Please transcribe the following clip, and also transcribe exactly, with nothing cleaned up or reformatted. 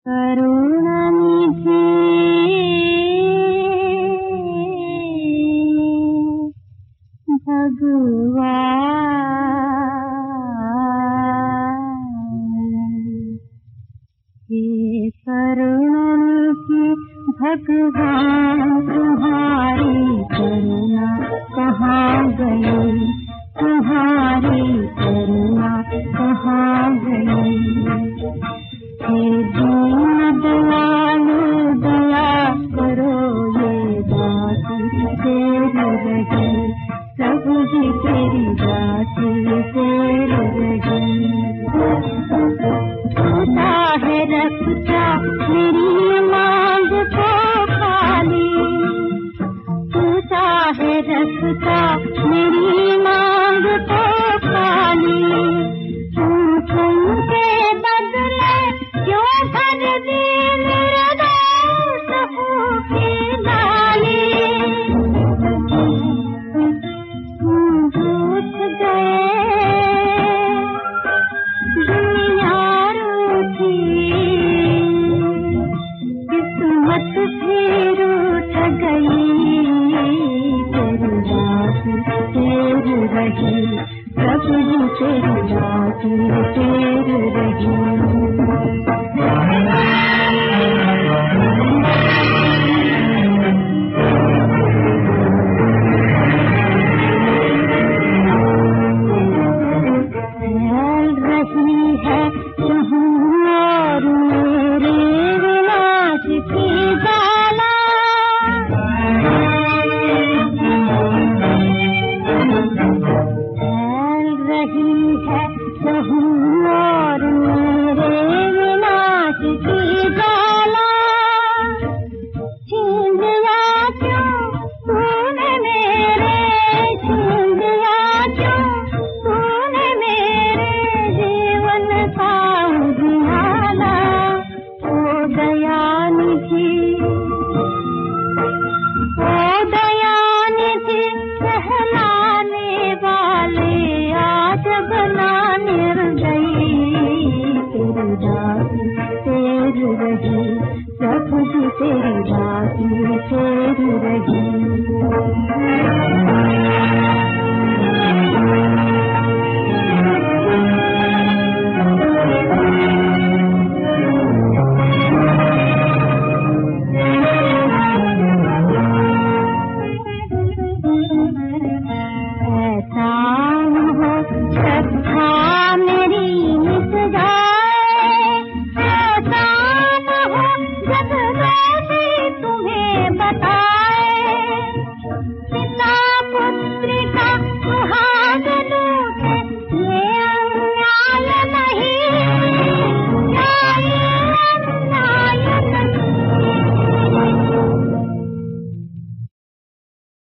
करुणानिधि भगवान, हे करुणानिधि भगवान, तुम्हारी करुणा कहाँ गई, तुम्हारी करुणा कहाँ गई। हे दीन दयालु दया करो, ये दासी तेरी रही, प्रभु जी तेरी दासी तेरी रही। टूटा है रखता मेरी मांग को खाली, टूटा है रखता मेरी मांग को खाली। तुमके बदले क्यों भर दी मेरे दोस्त की लाली। तुम रूठ गए, दुनिया रूठी, किस्मत भी रूठ गई। तेरी दासी तेरी रही, प्रभु जी तेरी दासी तेरी रही। फैल रही है जहूं और मेरे विनाश की ज्वाला, फैल रही है जहूं और मेरे विनाश की ज्वाला। छीन लिया क्यों तूने मेरे, छीन लिया क्यों तूने मेरे जीवन का उजियाला। ओ दयानिधि, ओ दयानिधि, कहलाने वाले आज बना निर्दयी। तेरी दासी तेरी रही, प्रभु जी तेरी दासी तेरी रही। Thank you.